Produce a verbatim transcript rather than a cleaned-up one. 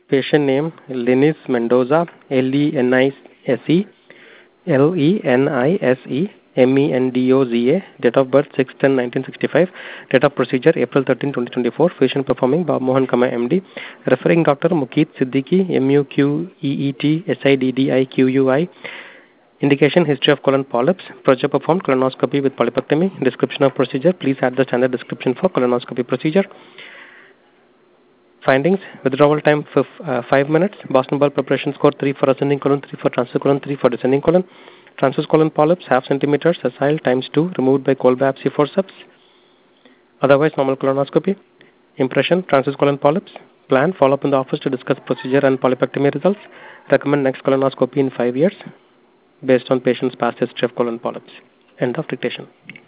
Patient name Lenis Mendoza, L E N I S E, L E N I S E, M E N D O Z A. Date of birth six ten nineteen sixty-five. Date of procedure April thirteenth twenty twenty-four. Patient performing Bob Mohan Kama M D. Referring doctor Mukeet Siddiqui, M U Q E E T S I D D I Q U I. Indication history of colon polyps. Procedure performed colonoscopy with polypectomy. Description of procedure. Please add the standard description for colonoscopy procedure. Findings: withdrawal time for uh, five minutes. Boston Ball preparation score three for ascending colon, three for transverse colon, three for descending colon. Transverse colon polyps half centimeter, sessile times two, removed by cold biopsy forceps. Otherwise normal colonoscopy. Impression: transverse colon polyps. Plan: follow up in the office to discuss procedure and polypectomy results. Recommend next colonoscopy in five years based on patient's past history of colon polyps. End of dictation.